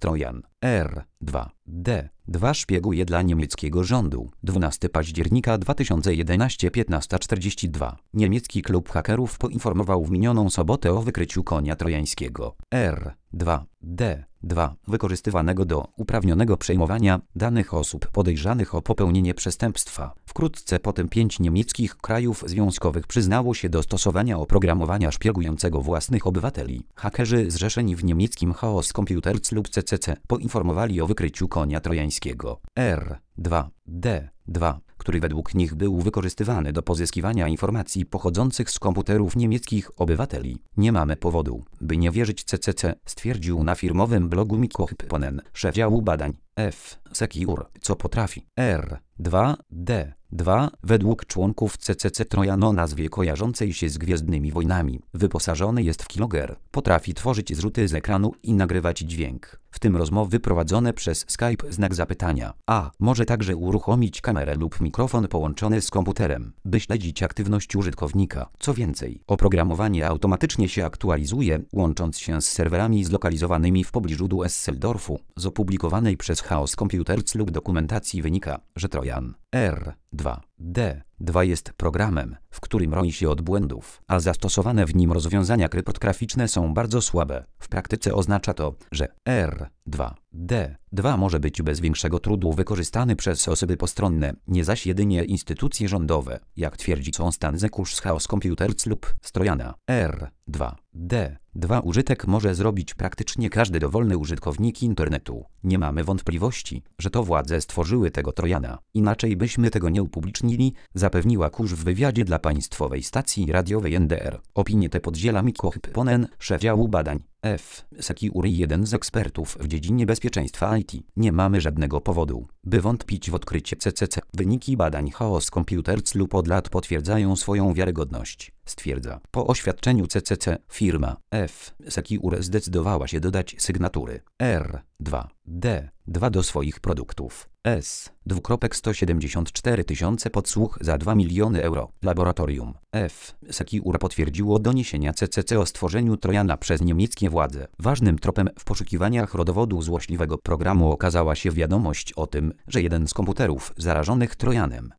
Trojan R2D2 szpieguje dla niemieckiego rządu. 12 października 2011 15:42. Niemiecki klub hakerów poinformował w minioną sobotę o wykryciu konia trojańskiego R2D2 wykorzystywanego do uprawnionego przejmowania danych osób podejrzanych o popełnienie przestępstwa. Wkrótce potem 5 niemieckich krajów związkowych przyznało się do stosowania oprogramowania szpiegującego własnych obywateli. Hakerzy zrzeszeni w niemieckim Chaos Computers lub CCC poinformowali o wykryciu konia trojańskiego R2D2, który według nich był wykorzystywany do pozyskiwania informacji pochodzących z komputerów niemieckich obywateli. Nie mamy powodu, by nie wierzyć CCC, stwierdził na firmowym blogu Mikko Hyppönen, szef działu badań F-Secure, co potrafi. R2D2 według członków CCC Trojan o nazwie kojarzącej się z Gwiezdnymi Wojnami. Wyposażony jest w kiloger. Potrafi tworzyć zrzuty z ekranu i nagrywać dźwięk, w tym rozmowy prowadzone przez Skype znak zapytania. A może także uruchomić kamerę lub mikrofon połączony z komputerem, by śledzić aktywność użytkownika. Co więcej, oprogramowanie automatycznie się aktualizuje, łącząc się z serwerami zlokalizowanymi w pobliżu Düsseldorfu. Z opublikowanej przez Chaos Computers lub dokumentacji wynika, że Trojan R2D2 jest programem, w którym roi się od błędów, a zastosowane w nim rozwiązania kryptograficzne są bardzo słabe. W praktyce oznacza to, że R2D2 może być bez większego trudu wykorzystany przez osoby postronne, nie zaś jedynie instytucje rządowe, jak twierdzi Constant Zekusz z Chaos Computers lub z Trojana R2D2 użytek może zrobić praktycznie każdy dowolny użytkownik internetu. Nie mamy wątpliwości, że to władze stworzyły tego Trojana. Inaczej byśmy tego nie upublicznili, zapewniła Kusz w wywiadzie dla państwowej stacji radiowej NDR. Opinię tę podziela Mikko Hyppönen, szef działu badań F-Secure i jeden z ekspertów w dziedzinie bezpieczeństwa IT. Nie mamy żadnego powodu, by wątpić w odkrycie CCC. Wyniki badań Chaos Computers lub od lat potwierdzają swoją wiarygodność, stwierdza. Po oświadczeniu CCC firma F-Secure zdecydowała się dodać sygnatury R2D2 do swoich produktów. S:174 tysiące podsłuch za 2 miliony euro. Laboratorium F-Secure potwierdziło doniesienia CCC o stworzeniu Trojana przez niemieckie władze. Ważnym tropem w poszukiwaniach rodowodu złośliwego programu okazała się wiadomość o tym, że jeden z komputerów zarażonych Trojanem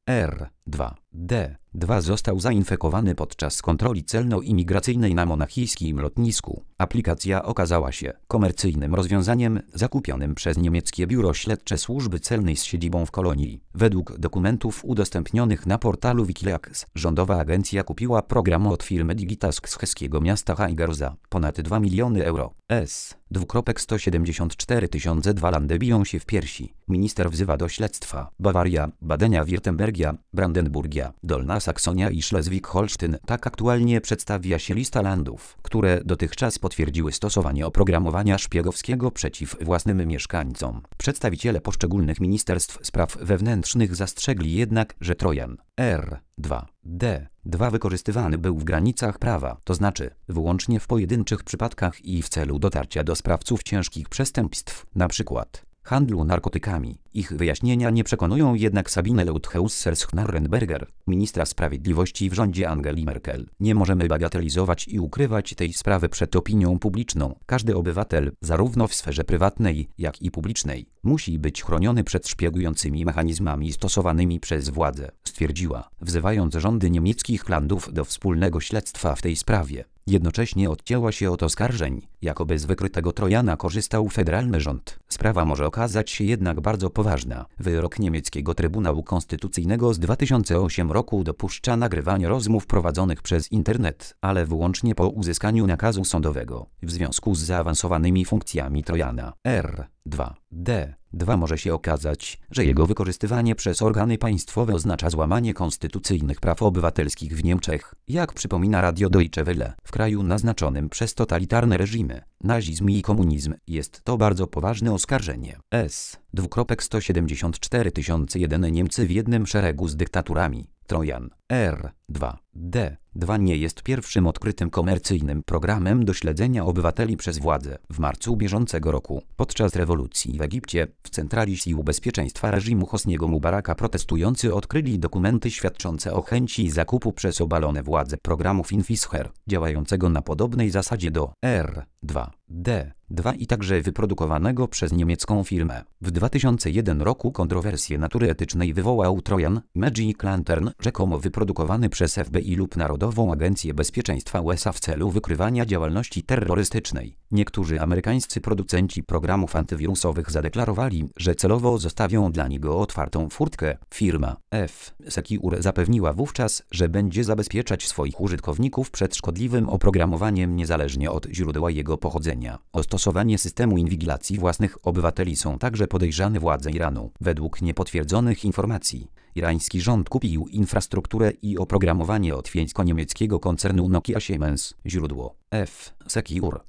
R2D2 został zainfekowany podczas kontroli celno-imigracyjnej na monachijskim lotnisku. Aplikacja okazała się komercyjnym rozwiązaniem zakupionym przez niemieckie biuro śledcze służby celnej z siedzibą w Kolonii. Według dokumentów udostępnionych na portalu Wikileaks, rządowa agencja kupiła program od firmy Digitask z heskiego miasta Haiger za ponad 2 miliony euro. S:174 tysiące. Dwa landy biją się w piersi. Minister wzywa do śledztwa Bawaria, Badenia-Wirtembergia, Brandenburgia, Dolna Saksonia i Szlezwik-Holsztyn. Tak aktualnie przedstawia się lista landów, które dotychczas potwierdziły stosowanie oprogramowania szpiegowskiego przeciw własnym mieszkańcom. Przedstawiciele poszczególnych ministerstw spraw wewnętrznych zastrzegli jednak, że Trojan R2D2 wykorzystywany był w granicach prawa, to znaczy wyłącznie w pojedynczych przypadkach i w celu dotarcia do sprawców ciężkich przestępstw, np. handlu narkotykami. Ich wyjaśnienia nie przekonują jednak Sabine Leutheusser-Schnarrenberger, ministra sprawiedliwości w rządzie Angeli Merkel. Nie możemy bagatelizować i ukrywać tej sprawy przed opinią publiczną. Każdy obywatel, zarówno w sferze prywatnej, jak i publicznej, musi być chroniony przed szpiegującymi mechanizmami stosowanymi przez władze, stwierdziła, wzywając rządy niemieckich landów do wspólnego śledztwa w tej sprawie. Jednocześnie odcięła się od oskarżeń, jakoby z wykrytego Trojana korzystał federalny rząd. Sprawa może okazać się jednak bardzo poważna. Wyrok niemieckiego Trybunału Konstytucyjnego z 2008 roku dopuszcza nagrywanie rozmów prowadzonych przez internet, ale wyłącznie po uzyskaniu nakazu sądowego. W związku z zaawansowanymi funkcjami Trojana R2D2 może się okazać, że jego wykorzystywanie przez organy państwowe oznacza złamanie konstytucyjnych praw obywatelskich w Niemczech. Jak przypomina Radio Deutsche Welle, w kraju naznaczonym przez totalitarne reżimy, nazizm i komunizm, jest to bardzo poważne oskarżenie. S:174 tysiące. Niemcy w jednym szeregu z dyktaturami. Trojan R2D2 nie jest pierwszym odkrytym komercyjnym programem do śledzenia obywateli przez władze. W marcu bieżącego roku, podczas rewolucji w Egipcie, w centrali sił bezpieczeństwa reżimu Hosniego Mubaraka protestujący odkryli dokumenty świadczące o chęci zakupu przez obalone władze programu Finfisher, działającego na podobnej zasadzie do R2D2. 2 i także wyprodukowanego przez niemiecką firmę. W 2001 roku kontrowersję natury etycznej wywołał Trojan Magic Lantern, rzekomo wyprodukowany przez FBI lub Narodową Agencję Bezpieczeństwa USA w celu wykrywania działalności terrorystycznej. Niektórzy amerykańscy producenci programów antywirusowych zadeklarowali, że celowo zostawią dla niego otwartą furtkę. Firma F-Secure zapewniła wówczas, że będzie zabezpieczać swoich użytkowników przed szkodliwym oprogramowaniem niezależnie od źródła jego pochodzenia. O stosowanie systemu inwigilacji własnych obywateli są także podejrzane władze Iranu. Według niepotwierdzonych informacji, irański rząd kupił infrastrukturę i oprogramowanie od fińsko-niemieckiego koncernu Nokia Siemens. Źródło F-Secure.